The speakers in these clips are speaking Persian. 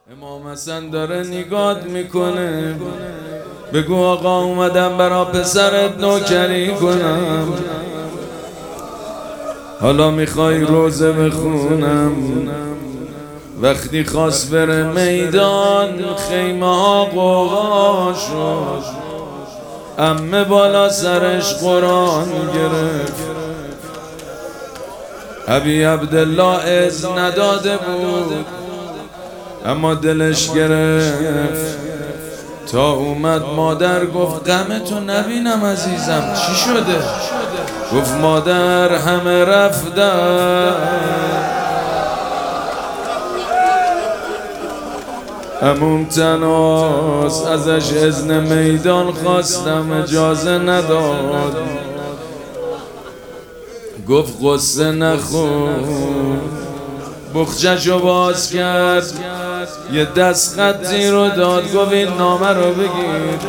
امام حسن داره نگات میکنه، بگو آقا اومدم برا پسرت نوکری کنم، حالا میخوای روزه بخونم. وقتی خواست بره میدان خیمه ها قوقا شد، عمه بالا سرش قرآن گرفت. ابی عبدالله از نداده بود اما دلش گرفت. تا اومد مادر گفت غمتو نبینم عزیزم، چی شده؟ گفت مادر همه رفتن. عموم تناس ازش اذن میدان خواستم، اجازه نداد. گفت قصه نخور. بخچه‌شو باز کرد، یه دست خطی رو داد، گفت این نامه رو بگیر.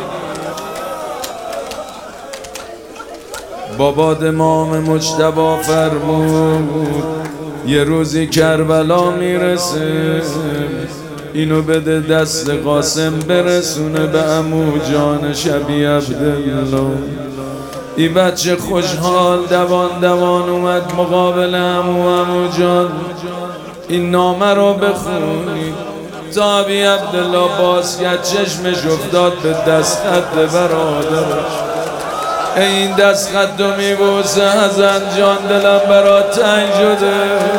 بابات امام مجتبی فرمود یه روزی کربلا میرسه، اینو بده دست قاسم برسونه به عمو جان شبی عبدالله. این بچه خوشحال دوان دوان اومد مقابل عمو جان این نامه رو بخونی. تا ابی عبدالله باز کرد چشمش افتاد به دست خط برادرش. این دست خط رو میبوسه حسن جان دلم برات تنگ شده،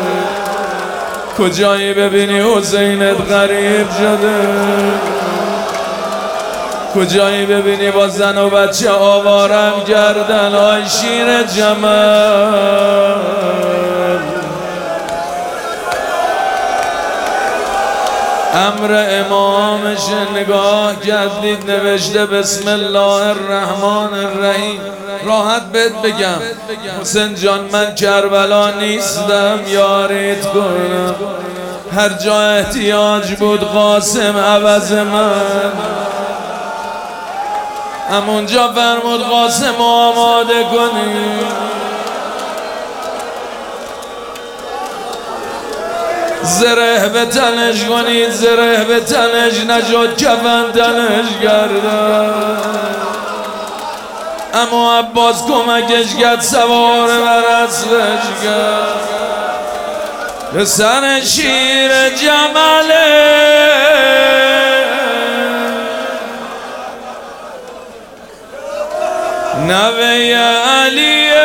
کجایی ببینی حسینت غریب شده، کجایی ببینی با زن و بچه آوارم کردن. آی شیر جمال امر امامش نگاه کردید نوشته بسم الله الرحمن الرحیم. راحت بهت بگم حسین جان من کربلا نیستم، یاریت کنم. هر جا احتیاج بود قاسم عوض من، همونجا فرمود قاسم آماده کنی. زره به تنش کنید، زره به تنش نجات کفن تنش گردن. اما عباس کمکش کرد سوار بر اسبش کرد. به سر شیر جمله نوه علیه،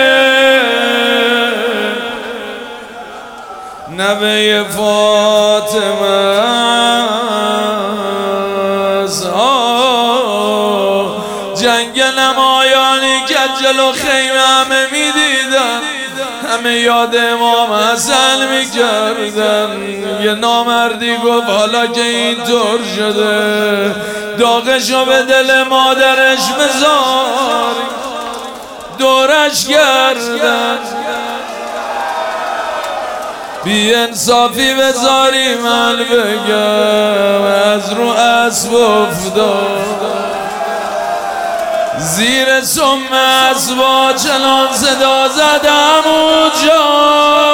نوه فاطمه است. جنگ نمایانی که جلو خیمه همه میدیدن، همه یاد امام حسن میکردن. یه نامردی گفت حالا که اینطور شده داغشو به دل مادرش بذار، دورش کردن. بی انصافی بذاری من بگم از رو اسب افتاد، زیر سم اسبا چنان صدا زدم اونجا